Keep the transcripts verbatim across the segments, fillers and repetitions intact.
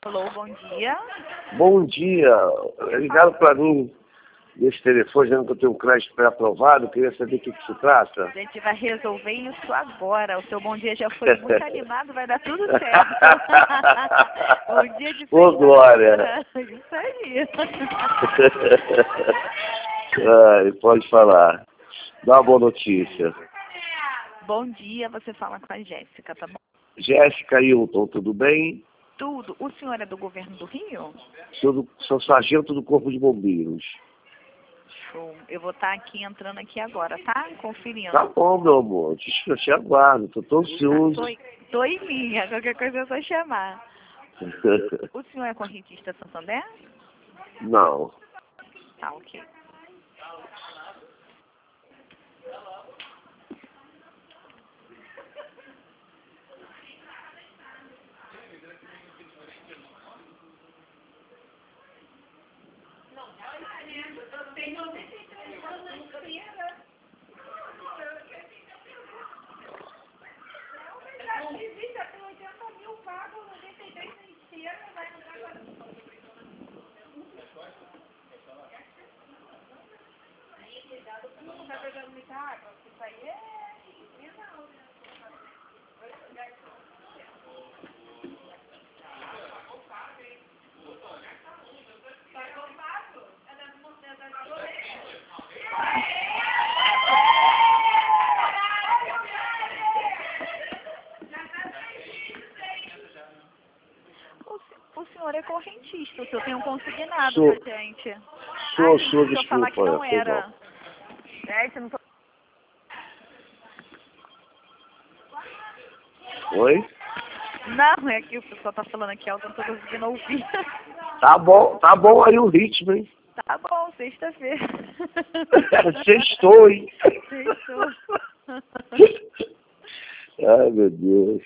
Alô, bom dia. Bom dia. Ligaram para mim nesse telefone dizendo que eu tenho um crédito pré-aprovado. Queria saber o que, que se trata. A gente vai resolver isso agora. O seu bom dia já foi muito animado, vai dar tudo certo. Bom dia de Ô, Glória. Isso aí. Ai, pode falar. Dá uma boa notícia. Bom dia, você fala com a Jéssica, tá bom? Jéssica Hilton, tudo bem? Tudo. O senhor é do governo do Rio? Sou, do, sou sargento do Corpo de Bombeiros. Show. Eu vou estar aqui entrando aqui agora, tá? Conferindo. Tá bom, meu amor. Te, eu te aguardo. Tô tão ansioso. Tô, tô em linha. Qualquer coisa é só chamar. O senhor é correntista Santander? Não. Tá, ok. O senhor é correntista, o senhor tem um consignado Sou. pra gente. Sou, ah, sou, deixa eu falar que desculpa. não é, foi era. mal. Gente, não tô... Oi? Não, é que o pessoal tá falando aqui alto, eu não tô conseguindo ouvir. Tá bom, tá bom aí o ritmo, hein? Tá bom, sexta-feira. Sextou, hein? Sextou. Ai, meu Deus.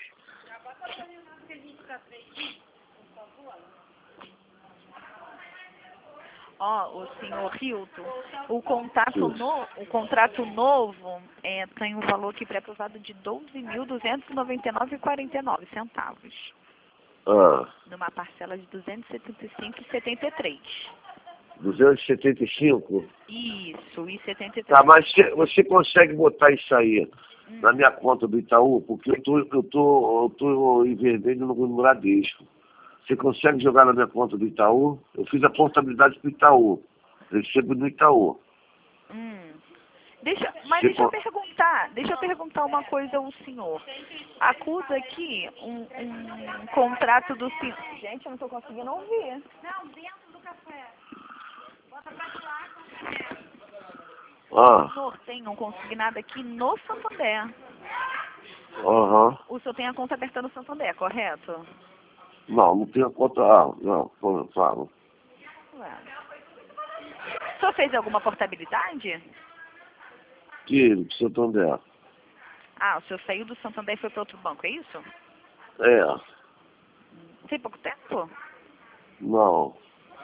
Ó, o senhor Hilton, o contrato, no, o contrato novo é, tem um valor aqui pré-aprovado de doze mil duzentos e noventa e nove reais e quarenta e nove centavos. Ah, Numa parcela de duzentos e setenta e cinco reais e setenta e três centavos. duzentos e setenta e cinco? Isso, e setenta e três. Tá, mas você, você consegue botar isso aí Hum. na minha conta do Itaú? Porque eu tô, eu tô, eu tô em vermelho no, no Bradesco. Você consegue jogar na minha conta do Itaú? Eu fiz a portabilidade pro Itaú. Eu recebo no Itaú. Hum. Deixa, mas Você deixa eu co- perguntar, deixa eu perguntar uma coisa ao senhor. Acusa aqui um, um contrato do senhor. Gente, eu não estou conseguindo ouvir. Ah, O senhor tem um consignado aqui no Santander. aham. O senhor tem a conta aberta no Santander, correto? Não, não tenho a conta. Ah, não, como eu falo. Ué. O senhor fez alguma portabilidade? Que Santander. Ah, o senhor saiu do Santander e foi para outro banco, é isso? É, Tem pouco tempo? não.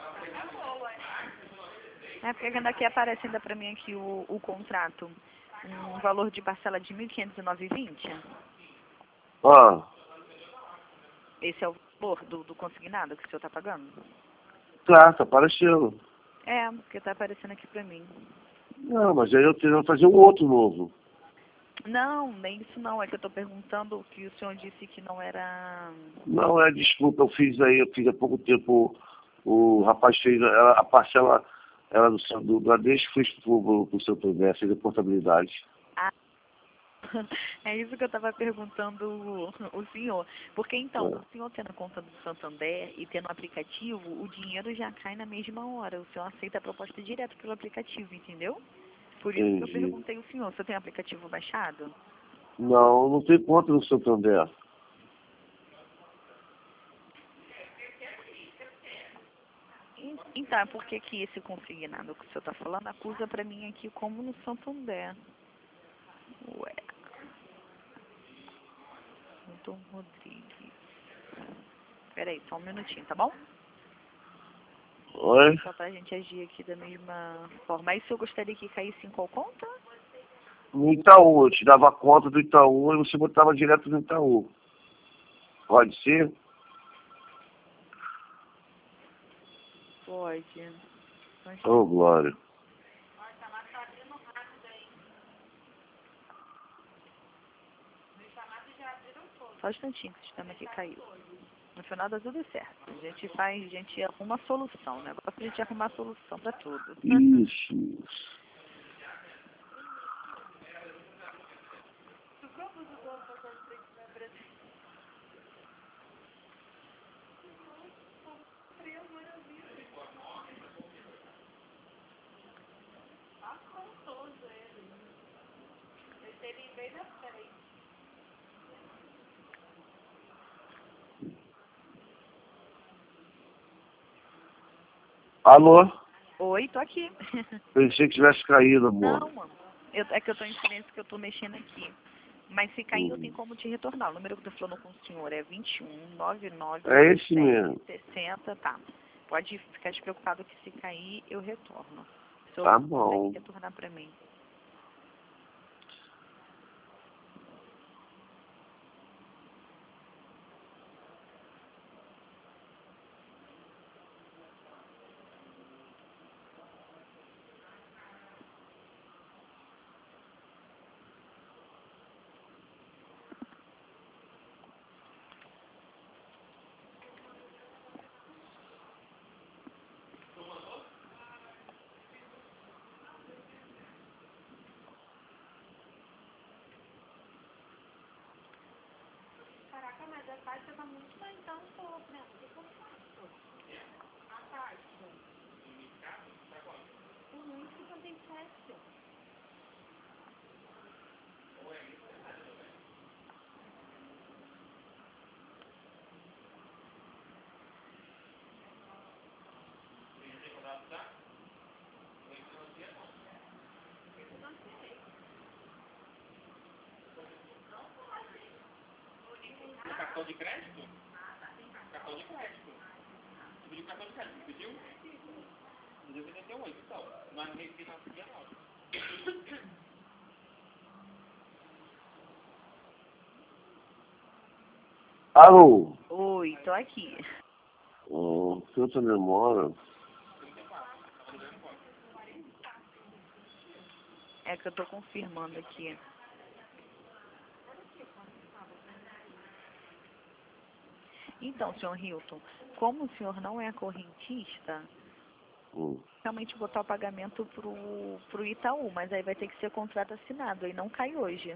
É porque ainda aqui aparece ainda para mim aqui o, o contrato. Um valor de parcela de mil quinhentos e nove reais e vinte centavos. Ah, Esse é o valor do, do consignado que o senhor está pagando? tá, tá aparecendo. É, porque está aparecendo aqui para mim. Não, mas aí eu tenho que fazer um outro novo. Não, nem isso não. É que eu estou perguntando que o senhor disse que não era... Não, é desculpa, eu fiz aí, eu fiz há pouco tempo, o, o rapaz fez a, a parcela, era do, seu- do Bradesco, fez pro, pro, pro seu Santander, fez a portabilidade. Ah, é isso que eu estava perguntando o, o senhor. Porque então, É. o senhor tendo a conta do Santander e tendo o aplicativo, o dinheiro já cai na mesma hora. O senhor aceita a proposta direto pelo aplicativo, entendeu? Por isso que eu Entendi. perguntei ao senhor, o senhor tem o aplicativo baixado? Não, não tem conta no Santander. En- Então, por que que esse consignado que o senhor está falando acusa para mim aqui como no Santander? Ué. Milton Rodrigues. Peraí, só um minutinho, tá bom? Oi? Só pra gente agir aqui da mesma forma. Mas o senhor gostaria que caísse em qual conta? No Itaú, eu te dava a conta do Itaú e você botava direto no Itaú. Pode ser? Pode. Ô, oh, Glória. Só um instantinho que o sistema aqui caiu. No final dá tudo certo. A gente faz, a gente arruma a solução. O negócio é a gente arrumar a solução pra tudo. Isso. Alô? Oi, tô aqui. Pensei que tivesse caído, amor. Não, mano. Eu, é que eu tô em silêncio que eu tô mexendo aqui. Mas se cair, Hum. eu tenho como te retornar. O número que eu tô falando com o senhor é vinte e um, nove nove, É esse mesmo. sessenta, tá. Pode ficar despreocupado que se cair, eu retorno. O senhor Tá bom. consegue retornar pra mim. Caraca, mas a taxa tá muito mais alta, né? O que eu faço? A taxa. um e cinquenta e sete. Cartão de crédito? Cartão de crédito. Você pediu cartão de crédito, pediu? duzentos e oitenta e oito, então. Mas não refinancia não. Alô? Oi, tô aqui. Oh, tanta demora. É que eu tô confirmando aqui. Então, senhor Hilton, como o senhor não é correntista, Hum. realmente botar o pagamento pro, pro Itaú, mas aí vai ter que ser contrato assinado, aí não cai hoje.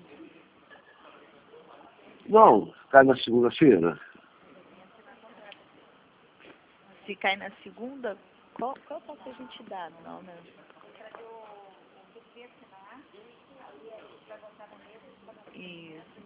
Não, cai na segunda-feira. Se cai na segunda, qual, qual é que a gente dá? Não, né? Isso.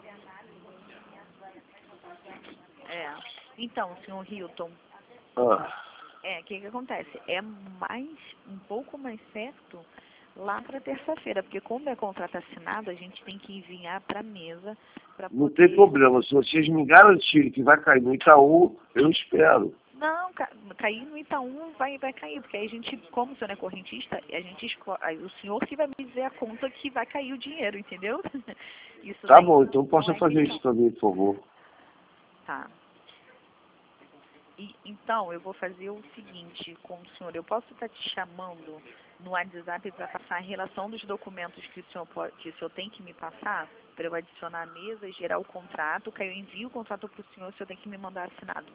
É. Então, senhor Hilton, Ah, é, o que que acontece? É mais, um pouco mais certo lá para terça-feira, porque como é contrato assinado, a gente tem que enviar para a mesa para não poder... tem problema. Se vocês me garantirem que vai cair no Itaú, eu espero. Não, ca cair no Itaú vai, vai cair, porque aí a gente, como o senhor é correntista, a gente escolhe, aí o senhor que vai me dizer a conta que vai cair o dinheiro, entendeu? Isso Tá daí bom, não- então não possa é fazer questão. isso também, por favor. Tá. E, então, eu vou fazer o seguinte com o senhor. Eu posso estar te chamando no WhatsApp para passar a relação dos documentos que o senhor, pode, que o senhor tem que me passar, para eu adicionar a mesa e gerar o contrato, que aí eu envio o contrato para o senhor, o senhor tem que me mandar assinado.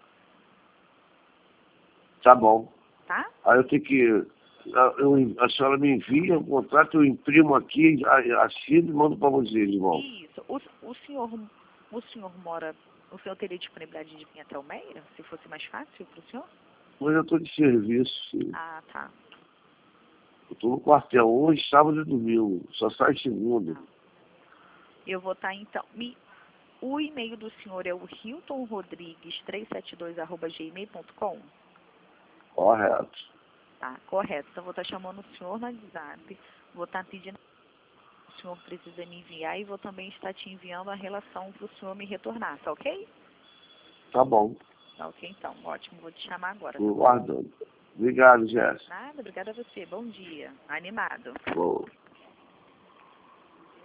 Tá bom. Tá? Aí eu tenho que... Eu, a senhora me envia o contrato, eu imprimo aqui, a- assino e mando para vocês, irmão. Isso. O, o senhor o senhor mora... O senhor teria disponibilidade de vir até o Meia, se fosse mais fácil para o senhor? Mas eu estou de serviço, sim. Ah, tá. Eu estou no quartel hoje, sábado e domingo. Só sai segunda. Eu vou estar, então... Me, o e-mail do senhor é o hilton rodrigues trezentos e setenta e dois arroba gmail ponto com? Correto. Tá, correto. Então, vou estar chamando o senhor no WhatsApp, vou estar pedindo que o senhor precisa me enviar e vou também estar te enviando a relação para o senhor me retornar, tá ok? Tá bom. Tá ok, então. Ótimo, vou te chamar agora. Estou guardando. Obrigado, Jéssica. Nada, obrigada a você. Bom dia. Animado. Boa.